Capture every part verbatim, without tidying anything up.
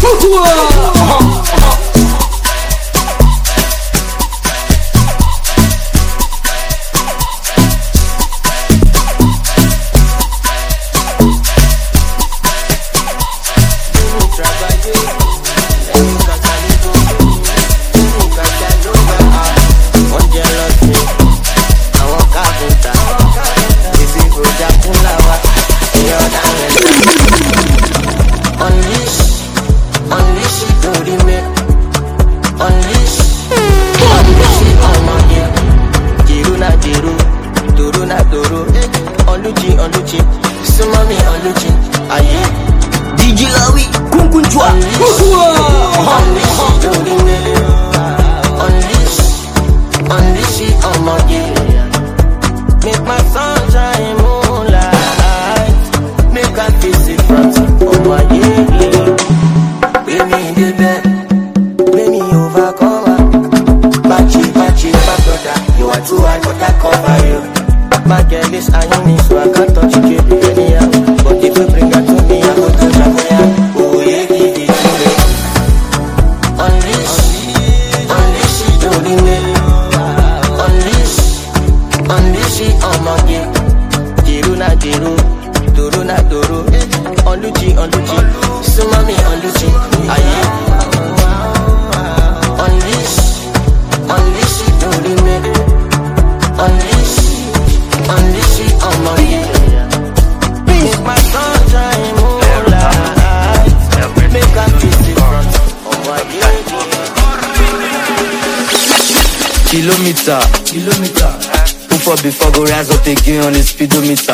Kilometer, kilometer. Before before go rise up again on the speedometer.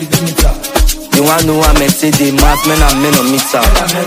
You wanna know I meant say the math men and men on meter.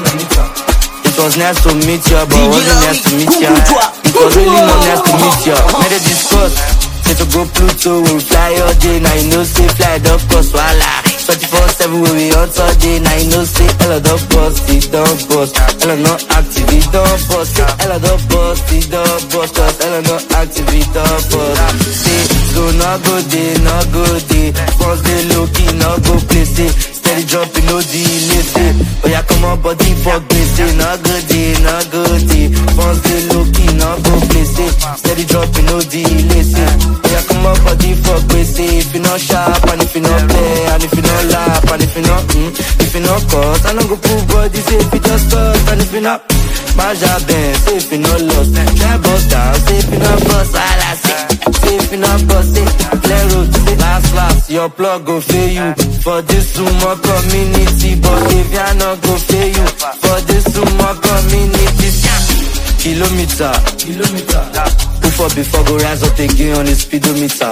It was nice to meet you, but wasn't nice to meet you. It was really not nice to meet you. Made a discuss. Say to go Pluto, we'll fly all day. Now you know say fly the cost wala. twenty-four seven we be on all day. Now you know say hella the boss, it don't boss. Hella not active, it don't boss. Say hella the boss, it don't boss. Cause hella not active, it don't boss. Say so not go day, not go day. Once they low key, not go play. Say steady dropping, no delay. Say oh yeah, come on body for grace. Say not go day, not go day. Once they low key, not go play. Say steady dropping, no delay. Say oh yeah, come on body for grace. Say if you not sharp and if you not play and if you not laugh and if you not mm, if you not cause I don't go pull body. Say if you just cause and if you not Maja Ben, say if you not lost try bust down, say if you not bust all I say. Say if you not bust, say clear road, say last last your plug go fail you for this sumo community. But if you not go fail you for this sumo community. Kilometer, kilometer. Before before go rise up again on the speedometer.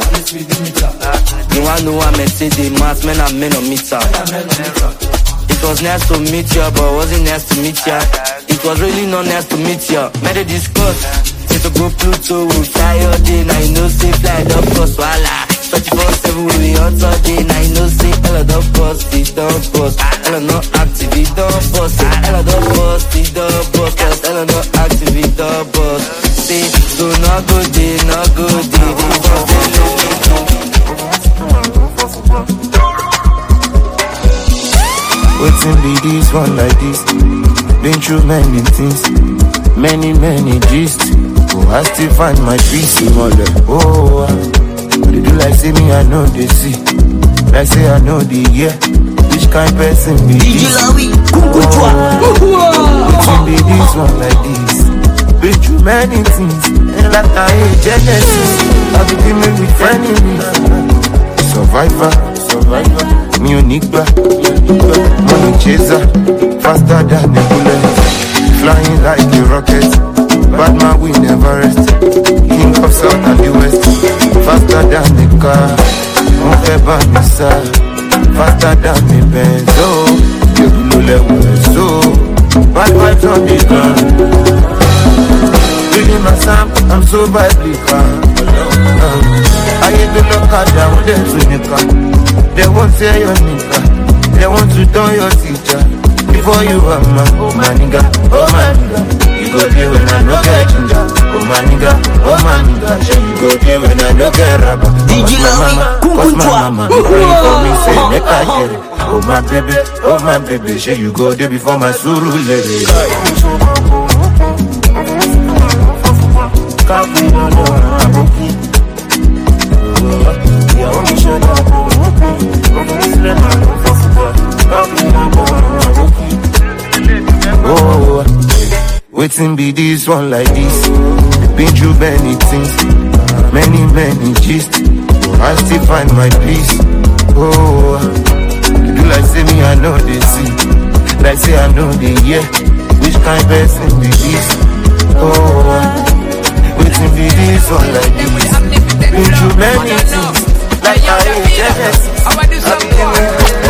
You wanna know I meant say the math men and men on meter. It was nice to meet you, but wasn't nice to meet ya. It was really not nice to meet ya. Made a discuss. Say to go Pluto, we'll fly all day. Now you know say fly the cost wala. twenty-four seven we be on all day. Now you know say hella the boss, it don't boss. Hella not active, it don't boss. Say hella the boss, it don't boss. Cause hella not active, it don't boss. Say so not go day, not go day. Waiting be this one like this. Been through many things, many many gist. Oh, I still find my peace in mother. Oh, but they do like say me I know they see. Like say I know the year. Which kind person be this? Oh, waiting be this one like this. Been through many things, and like I hate Genesis. I've been dealing with enemies. Survivor, survivor. Me Onikba, money chaser, faster than a bullet, flying like a rocket. Bad man we never rest. King of South and the West, faster than a car. Monkeba Misa, faster than a Benz. Oh, you blue level so bad vibes on the ground. Reading my Sam, I'm so biblical. I hate to look at down there to the car. They won't say your nigga, they want to turn your teacher. Before you are my, oh my nigga, oh my nigga. You go there when I no get ginger. Oh my nigga, oh my nigga. You go there when I no get rubber. D J Lavi, Cause my mama be praying for me, say make I get it. Oh my baby, oh my baby, shey you go there before my suru lady. Oh, waiting be this one like this. Been through many things, many many gist. I still find my peace. Oh, you do like say me I know they see, like say I know they hear. Which kind person be this? Oh, waiting be this one like this. Been through many things, like I ain't jealous. I do something.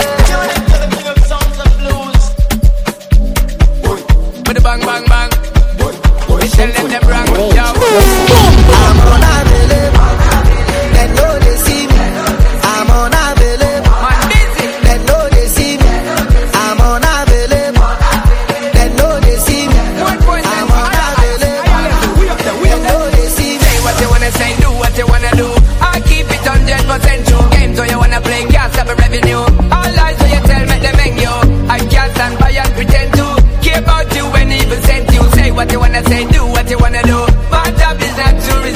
Bang bang bang. We tell them them wrong. I'm on a belly. They know they see me. I'm on a belly. They know they see me. I'm on a belly. They know they see me. I'm on a belly. They know they see me. Say what you wanna say, do what you wanna do. I keep it one hundred percent true. Games so you wanna play, can't stop a revenue. All lies so you tell me them hang you. I can't stand by and pretend to care about you when evil sent you. Say what you wanna say, do what you wanna do. My job is not to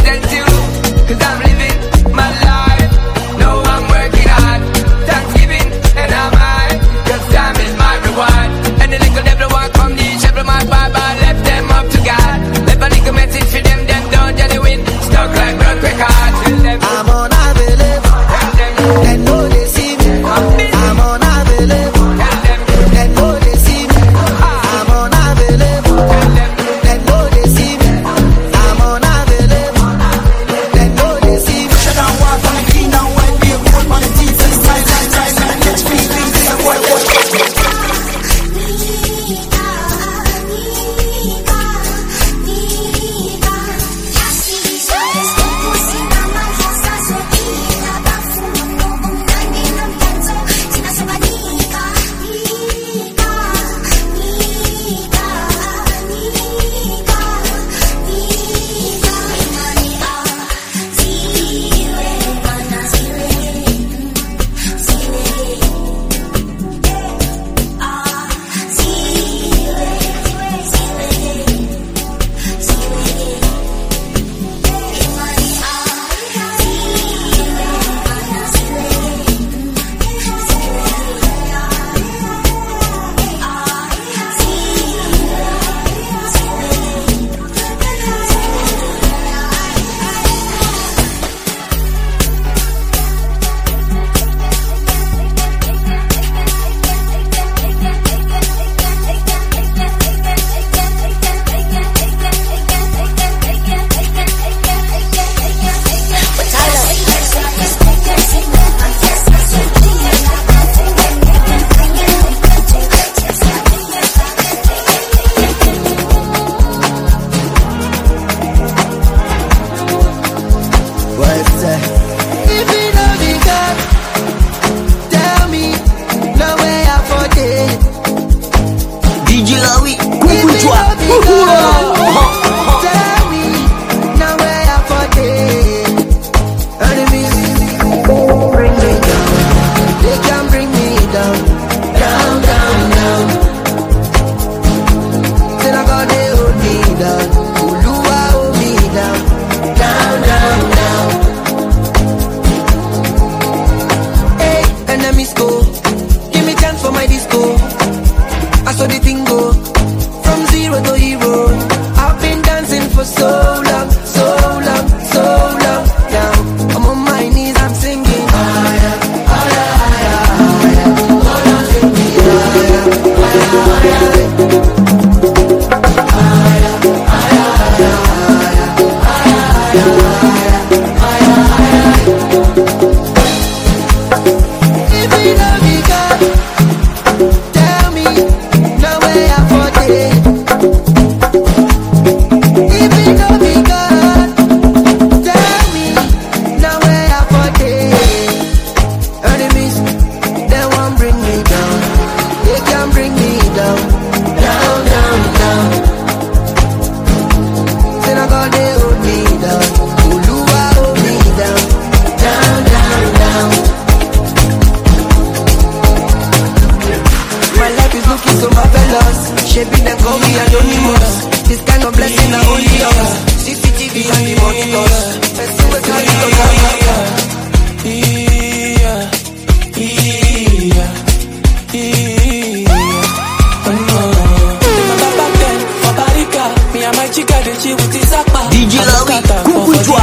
she with the zakpa. D J Lawi, Kukuchwa.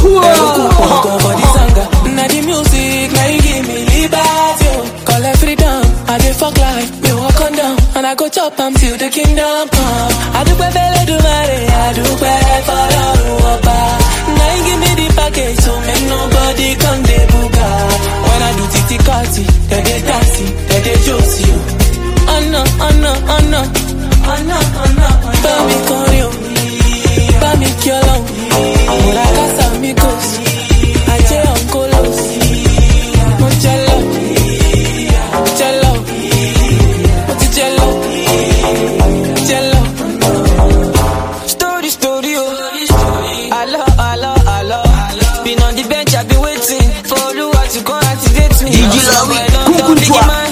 Now the music, now you give me liberty. Call it freedom, I dey fuck life. Me walk on down, and I go chop am till the kingdom come. I do better, do money, I do better for all. Now you give me the package, so make nobody come de buga. When I do titi kati, they dey dance, they dey josi. Oh no, oh no, oh no, oh no, oh no. Baby, call you, baby, kill you. When I got some amigos, I tell uncle los, Mocello, Cello, Mocello, Cello. Story, story, oh. Hello, hello, hello. Been on the bench, I've been waiting for you to come activate me. D J Lawi, Kukuchwa.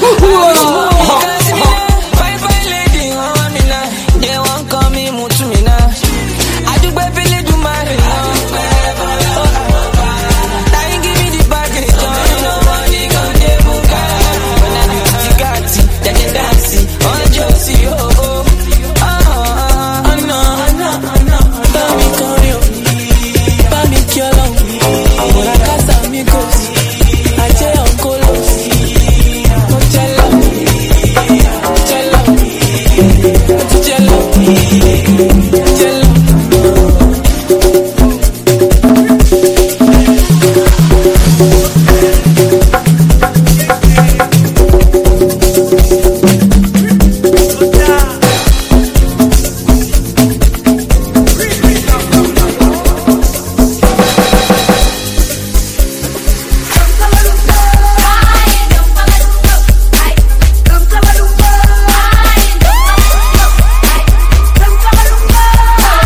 Fine, fine lady, oh, me now. They won't call me Mutumina. I do baby, do my Bye.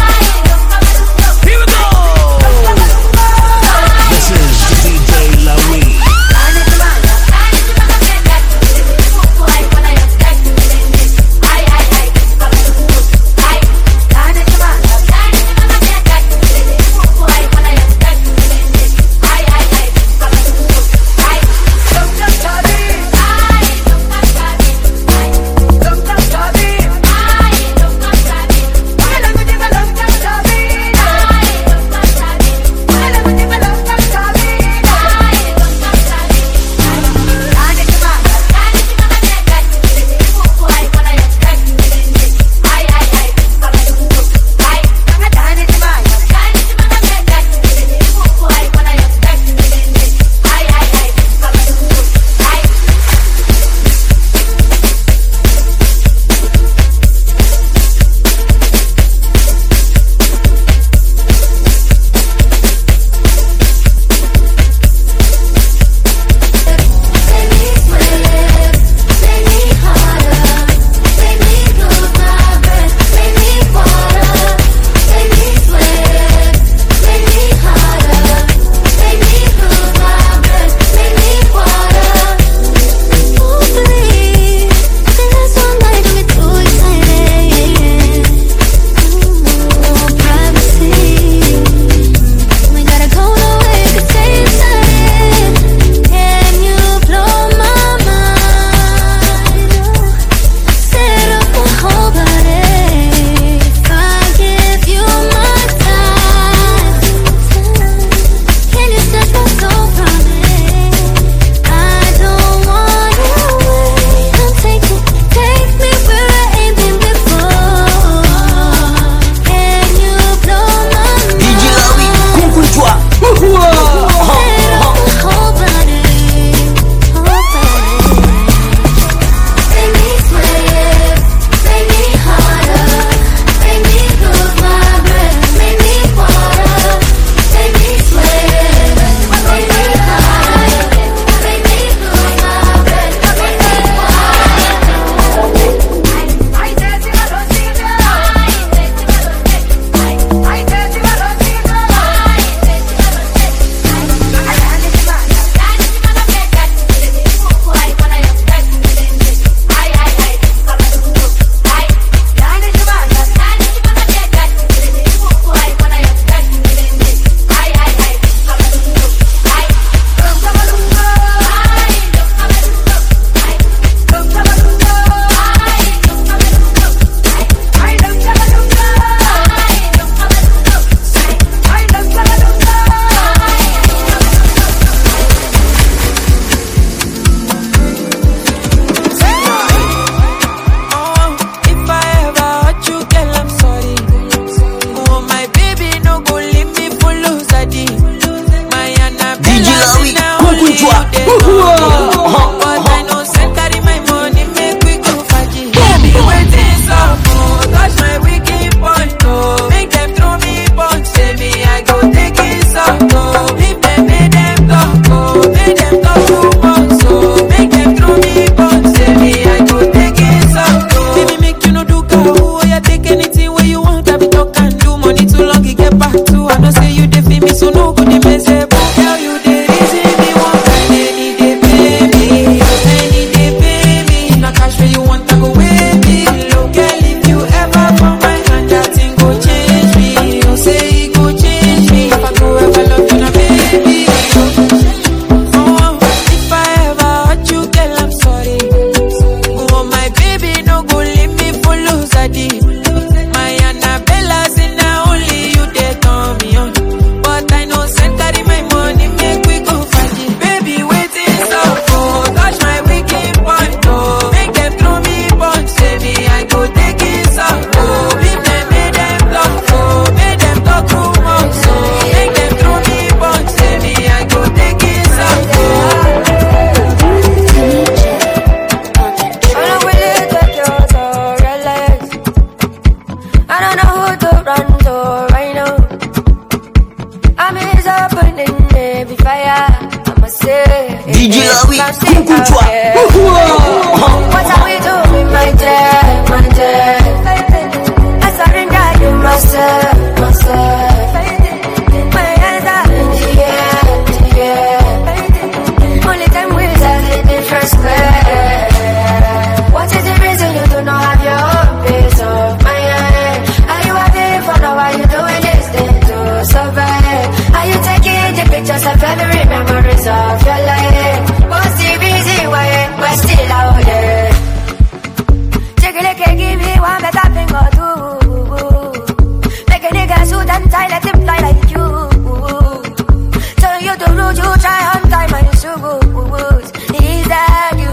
I don't know who to run to right now. I'm his opening, baby fire. I'ma say D J Lawi, Kukunchwa. What are we doing, my dear, my dear? I surrender you myself, myself. My hands are in the air, the air. Only time we tell a different square. What is the reason you do not have your own piece of mind? Are you having fun or are you doing this thing to survive? Are you taking the pictures of every memories of your life? What's the reason why we're still out there? Take a look and give me one better thing or two. Make a nigga suit and tie, let him fly like you. Tell you the road you try on time and it's so good. Is that you?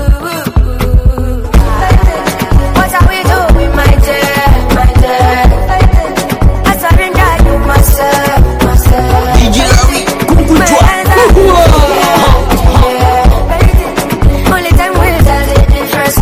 What are we doing, my dear, my dear? I surrender you myself, myself. D J Lawi, Kukunchwa. Only time will tell the difference.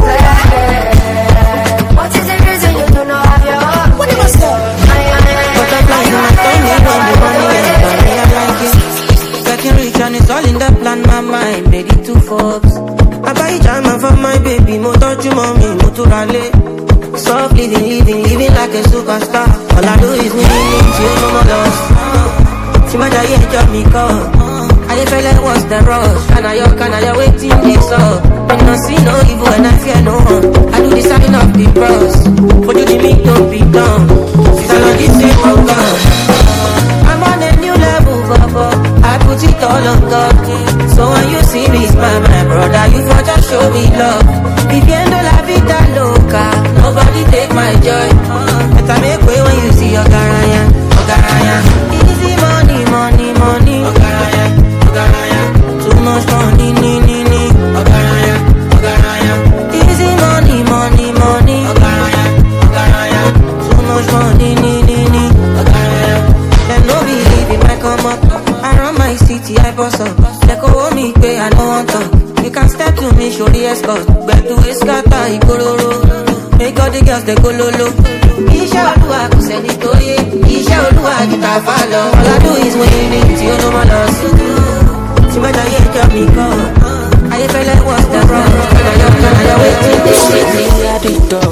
What is the reason you do not have your own? What am I saying? Butterflies in my tummy, don't be money, and I like it. Getting rich and it's all in the plan, my mind made it to Forbes. I buy jam for my baby, mo touch you, mommy, mo to rally. Soft living, living, living like a superstar. All I do is win, you no more lost. See my day, job me call. I feel like what's the rush? And I yoke and I waiting this up. When I see no evil and I fear no one. I do the sign of the cross. For you the meat don't be done. Since I know this ain't my God. I'm on a new level, Baba. I put it all on God. So when you see me smile, my brother, you for just show me love. Viviendo la vida loca, nobody take my joy. Better make way when you see your Garaya, Garaya. Easy money, money, money, Garaya, Garaya. Too much money, ni, ni, ni, Garaya, Garaya. Easy money, money, money, Garaya, Garaya. Too much money, ni, ni, ni, Garaya. Them no believe in my come up. I run my city, I boss up. They go hold me, pay, I don't want to. You can step to me, show the escort. Back to his kata, he go low. Make all the girls, they go low low. Isha Olua, who said it to you. Isha Olua, you can follow. All I do is win it, you know my loss. See my day, job me go. I feel like what's the wrong? And I am, and I am waiting, this shit. I did dog.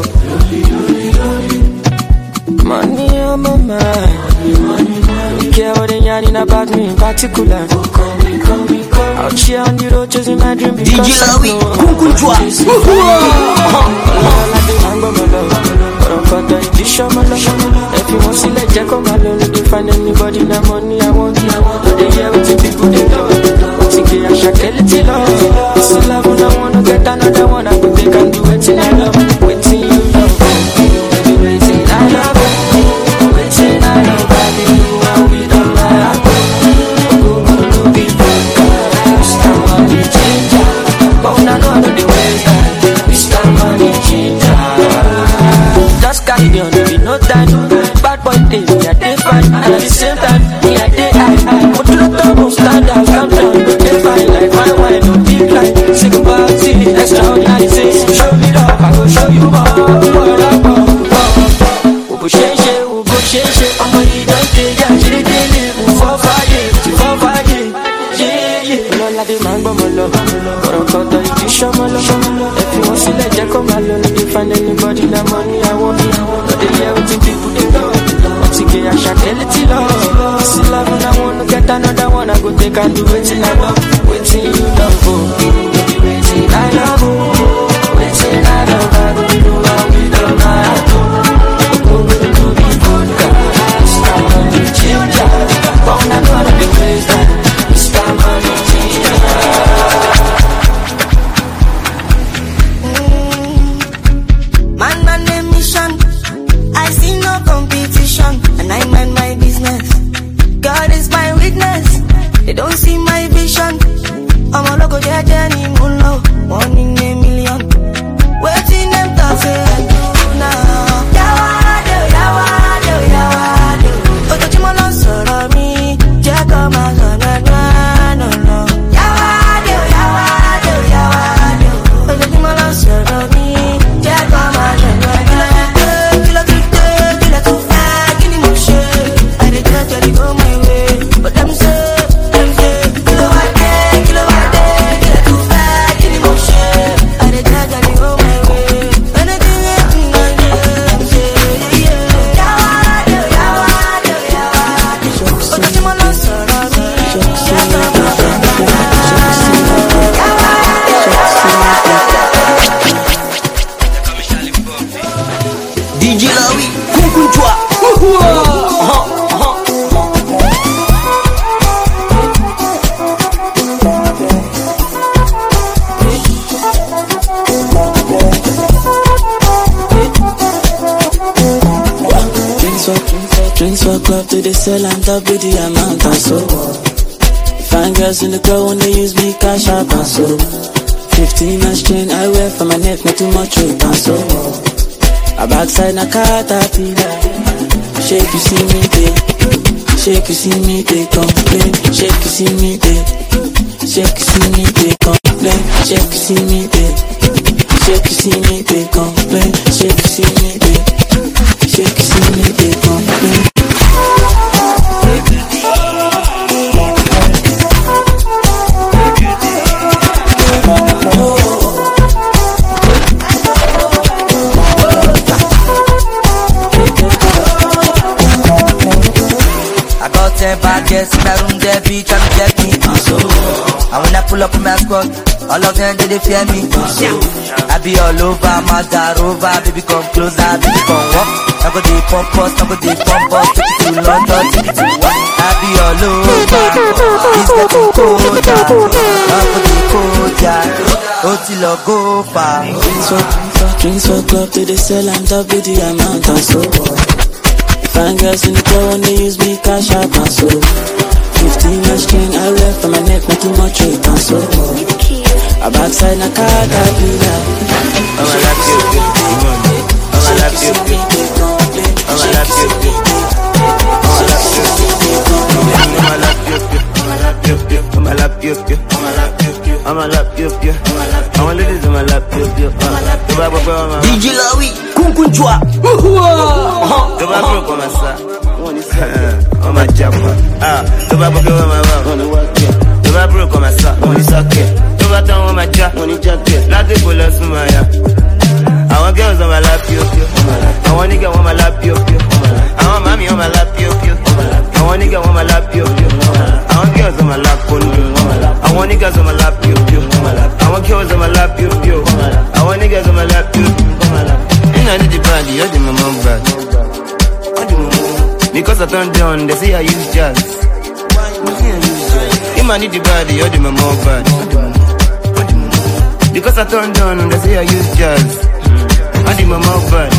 Money on my mind. Don't care what they yarning about me in particular. Out here on the road chasing my dream. D J Lawi, Kukunchwa. If you want to see like Jack on my loan, you find anybody that money I want. They hear what the people they do. Think I shall tell it till love. This is love when I wanna get another one. I could they can do it till I love. Waiting you love. Waiting I love. Waiting I love. I do and we don't lie. Go go go be broke. Stop money changer. But when I know I know the ways that we stop money changer. Just carry on, there be no time. Bad boy day, me a day fine. And at the same time, me a day high. But to the top of stand out, come down. They fine like my wine, no deep line. Sick about it, extraordinary things. Show me love, I will show you more. More love, more. Ubu sheshe, ubu sheshe. I'ma eat all day, yeah, chili daily. Ubu fire, ubu fire, yeah, yeah. No la de mango, my love. But I'm caught up, you show my love. If you want to let Jack come alone, if you find anybody that money I want, but they hear what people they know. I shall tell it till love. This is love when I wanna get another one. I go take and do it till I love. Wait till you love, oh. Wait till I love, oh. Wait till I love, I go do what we don't know. Go go do be good, God. Stop money changer. But when I know the ways that we stop money changer. Man, man, the mission. I see no competition, and I mind my business. God is my witness. They don't see my vision. I'm a local journey, moon low. Morning, name me for, drinks for club to the sell and top with the amount and so. Fine girls in the crowd when they use me cash out and so. Fifteen inch chain I wear for my neck, not too much weight and so. A backside na caterpillar. Shake you see me day, shake you see me day complain, shake you see me day, shake you see me day complain, shake you see me day, shake you see me day complain, shake you see me day, shake you see me day complain. Ten pockets in a room, they be trying to check me. And when I pull up in my squad, all of them they fear me. I be all over, mother over, baby come closer, baby come walk. I go the pump us, I go the pump us, take it to London, take it to what? I be all over, it's getting colder. I go the colder, until I go far. Drinks for, drinks for club to the sell and top with the amount and so. Fine girls in the club when they use me cash out and so. Fifteen inch chain I wear for my neck, not too much weight and so. A backside na caterpillar. I'ma lap you, I'ma lap you, I'ma lap you, I'ma lap you, I'ma lap you, I'ma lap you, I'ma lap you, I want ladies I'ma lap you, D J Lawi, Kunkunjwa. The back rope on my side, on my jumper. Ah, the back rope on my rope. The back rope on my side, on his socket. The back down on my jack, on his jacket. Not the bullets on my yap. I want girls on my lap, yo, yo. I want nigga on my lap, yo, yo. I want mommy on my lap, yo, yo. I want nigga on my lap, yo, yo. I want girls on my lap, yo. I want niggas on my lap, yo, yo. I want girls on my lap, yo, yo. I want niggas on my lap, yo. I need the body, you're the mom bad. Because I turn down, they say I use jazz. If I need the body, you're the mom bad. Because I turn down, they say I use jazz. I need my mom bad.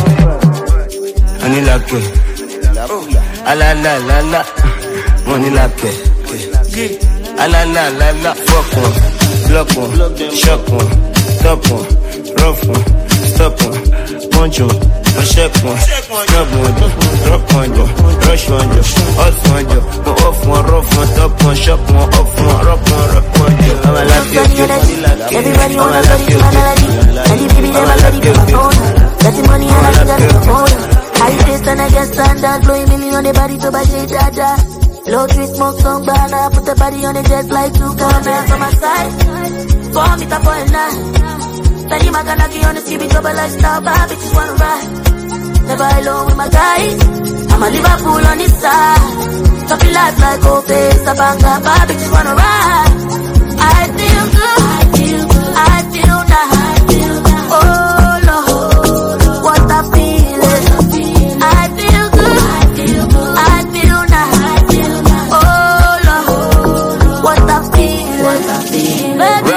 I need like it. Ah la la la la. Money like it. Ah la la la la. Fuck one, block one, shock one, top one, rough one, stop one. Punch one, a check one, snap one, drop one, rush one, hot one, go off one, rough one, top one, shock one, off one, rock one, rock one. I'ma lap you, everybody wanna go to my melody, and the baby never ready to my phone. Got the money and I think I the phone. I taste and I get standard, blowing million on the body to buy shit, dada. Low tree smoke, song, banana, put the body on the jet like two cameras on my side. Four meter for a night. Tani maganaki on the T V, double lifestyle, bad bitches wanna ride. Never alone with my guys. I'm a Liverpool on this side. Talking life like Ope, Sabanga, bad bitches wanna ride. I feel good, I feel good, I feel nice. Oh Lord, what a feeling. I feel good, I feel good, I feel nice. Oh Lord, what a feeling. Baby,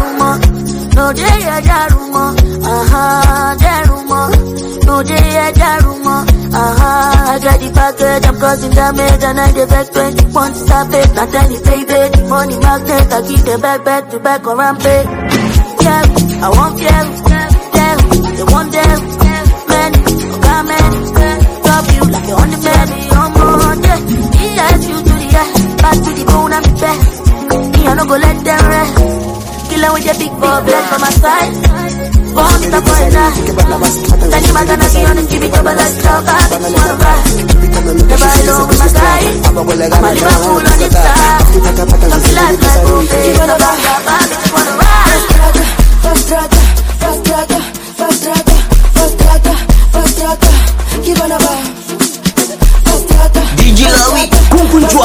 no day I darumo, aha, darumo. No day I darumo, aha. I got the package, I'm causing damage, and I get twenty points, stop it. Not any baby, money magnet, I keep the back, back to back on rampage. Yeah, I want you, yeah, they want them, man, come man, top you like you're on the bed, you're more, yeah. Yes, you to the air, back to the bone, I'm the best. Me, I no go let them rest. Killer with your big ball, blood from my side. Born with a foreigner. Then you gonna be on the T V, double like stop. I just wanna ride. Never alone with my guy. I'm a Liverpool on this side. Something like like Ope. You wanna ride, I just wanna ride. Fast tracker, fast tracker, fast tracker, fast tracker, fast tracker. You wanna ride. Fast tracker. D J Lawi, Kunkunjwa.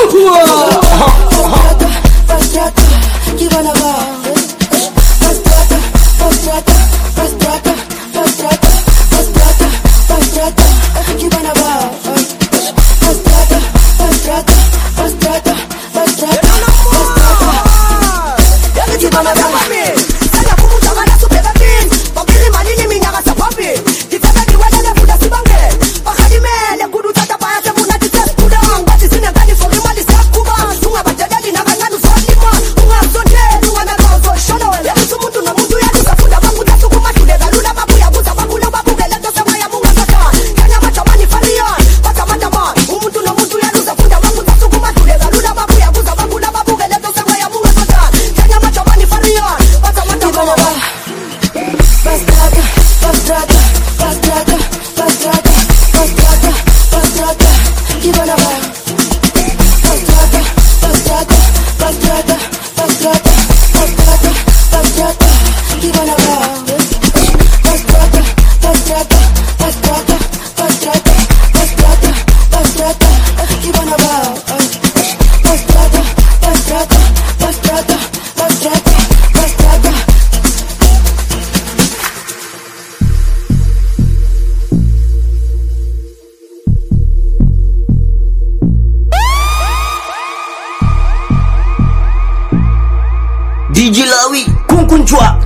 Fast tracker, you wanna ride. Fast tracker, fast tracker, fast tracker, fast tracker, fast tracker, fast tracker. You wanna ride. Fast tracker, fast tracker, fast tracker, fast tracker, fast tracker. You wanna ride. Sana kukuta mana supera pin. Bakili manini minyaga sapapi. Tifata kiwala na buda sibange. Bakali mele kuduta D J Lawi, Kunkunchwa.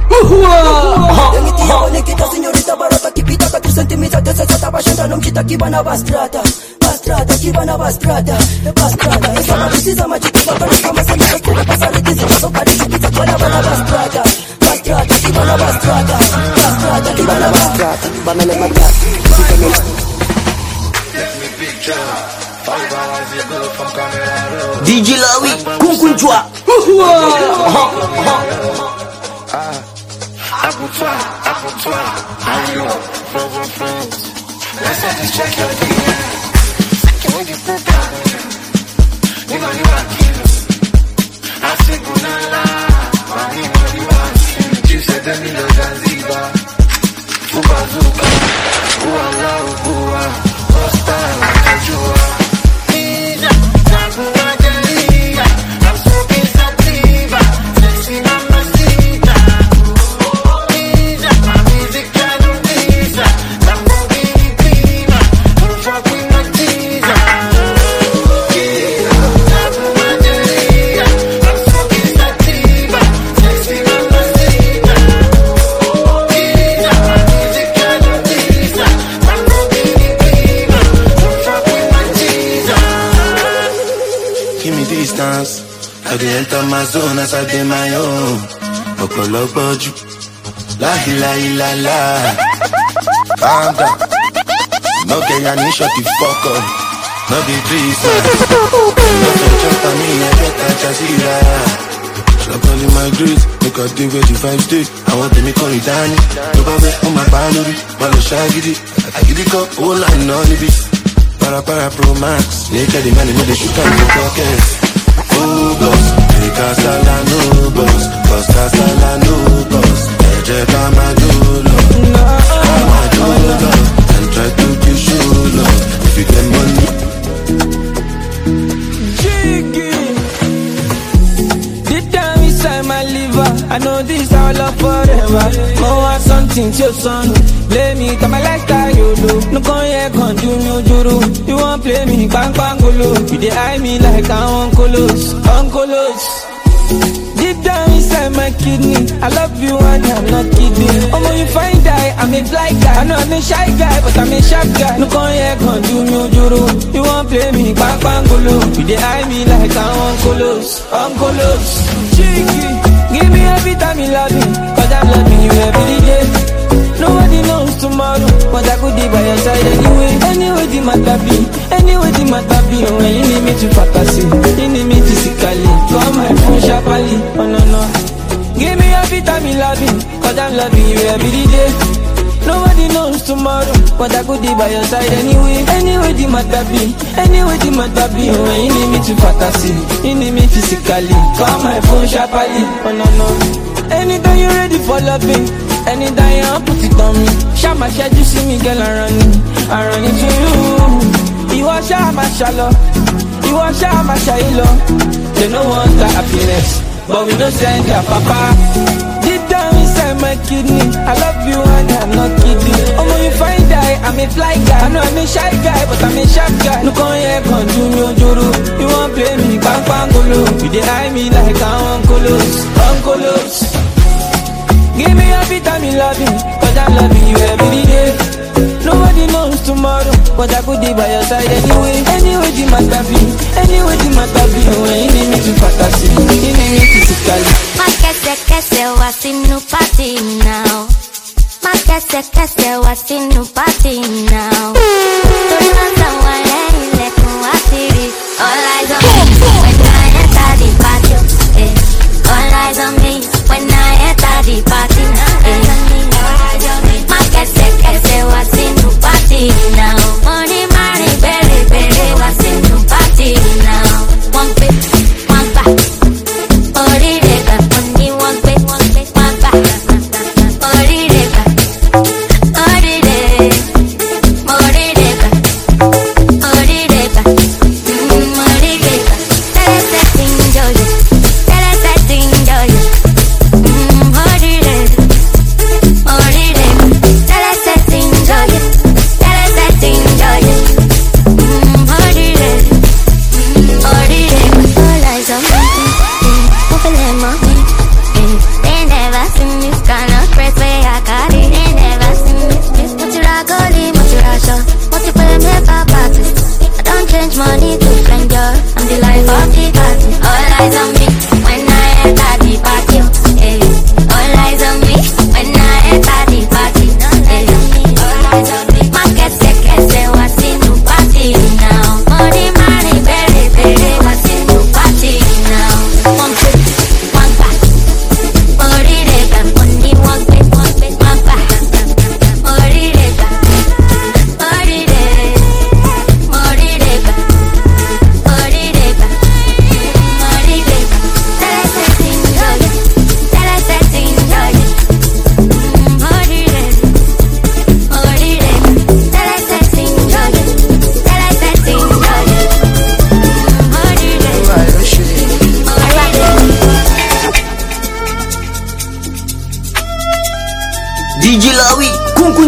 Señorita barata, kipita ka tu sentimita, te sesata bashanta nom kita kibana bastrata. Bastrata, kibana bastrata. Bastrata, esa marisiza machita kama kama sana kama pasare tizi so kali kipita kibana bana bastrata. Bastrata, kibana bastrata. Bastrata, kibana bastrata. Bana le matat. D J Lawi, Kunkunchwa. Apple try, apple try, I know, friends and friends. Let's just check your D M. Can we get that down? You know you are killers. I said Gunala, money, money, money. You said that me no Zanzibar. Fubazuka, Uala, Ubua, Costa, Kajua. Nija, Nakuma, Delia, I'm smoking sativa, sexy mamacita. I dey enter my zone as I dey my own. Ọ̀pọ̀lọpọ̀ jù, la la la la. Calm down, no get ya ni shut the fuck up. No be trees, no just on me, I get a jazira. Stop calling my grace, make a day where the vibes stay. I want to make it down. No bother on my banner, my lo shaggy. I give it up, all I know it. Para para pro max, naked the man in the shoot out the pocket. Oh boss, make a sala no boss, costa sala no boss. Eje kama dolo, kama dolo, and try to give you love if you get money. Jiggy, deep down inside my liver, I know this our love forever. More want something to your son, play me, come I like that you do. No con here, con do no juru. You won't play me, bang bang golo. You dey eye me like I'm uncolos, uncolos. Deep down inside my kidney, I love you and I'm not kidding. Oh, when you find die, I'm a fly guy. I know I'm a shy guy, but I'm a sharp guy. No con here, con do no juru. You won't play me, bang bang golo. You dey eye me like I'm uncolos, uncolos. Cheeky, give me every time you love me, cause I'm loving you every day. Nobody knows tomorrow, but I could be by your side anyway. Anyway, the matter be, anyway, the matter be. When you need me to fantasy, you need me physically. Call my phone sharply, oh no no. Give me every time you love me, cause I'm loving you every day. Nobody knows tomorrow, but I could be by your side anyway. Anyway, the matter be, anyway, the matter be. When you need me to fantasy, you need me physically. Call my phone sharply, oh no no. Anytime you're ready for loving, anytime you want put it on me. Shama shed you see me girl and running, I run into you. You want shama shallow, you want shama shallow. They no want the happiness, but we don't send your papa. Deep down inside my kidney, I love you and I'm not kidding. Oh when you find die, I'm a fly guy. I know I'm a shy guy, but I'm a sharp guy. No con here, con do no juru. You want play me, bang bang golo. You dey eye me like I'm uncolos, uncolos. Give me every time you love me, cause I'm loving you every day. Nobody knows tomorrow, but I could be by your side anyway. Anyway, the matter be, anyway, the matter be. When you need me to fantasy, you need me physically. Ma que se que se was in no party now. Ma que se que se was in no party now. Don't know the one let me watch it. All eyes on me when I enter the party. Eh. All eyes on me when I enter the party. Eh. Ma que se que se was in no party now. Money, money, baby, baby was in no party now. One bit, one back. Orireka, only one bit, one bit, one back. Orireka, orire, orireka,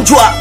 Kunkunjwa.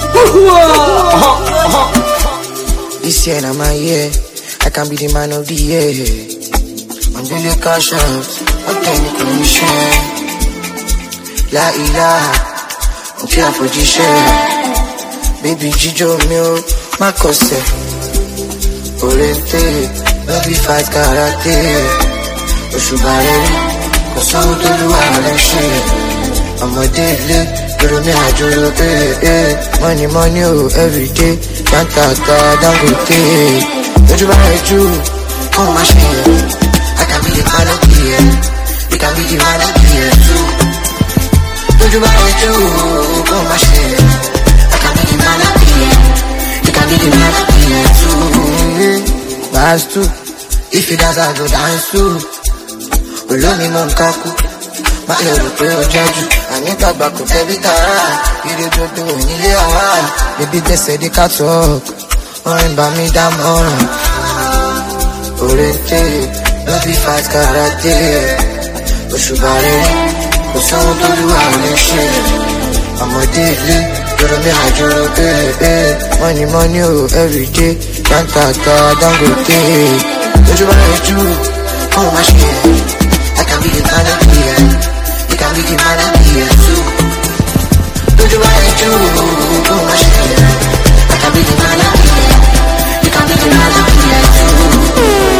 This year na my year, I can be the man of the year. I'm doing cash out, I'm taking commission. La ilaha, I'm here for the share. Baby Jijo mio, my cause. Orente, baby fight karate. Oshubare, cause I'm to do all that shit. I'm a daily, pero me a juro, eh, eh. Money, money, oh, every day. Cantata, dangote. Don't you buy you, come my share. I can be the man of the year. You can be the man of the year too. Don't you buy you, come my share. I can be the man of the year. You can be the man of the year too. Dance too. If you dance, I go dance too. Below me, mon kaku. My little prayer, judge. I need that back of every time. You did do do in the hour. Baby, they say they can't talk. Or in me damn on. Orente, baby fight karate. Oshubare, Osamu to do all that shit. I'm a daily, you're me a juro, eh, eh. Money, money, oh, every day. Cantata, dangote. Don't you buy it too? Oh, my shit. I can be the man of the year. You can be the man of the year too. Don't you buy it too? Oh, my shit. I can be the man of the year. You can be the man of the year too.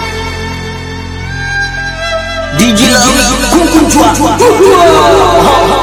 D J Kunkunjwa.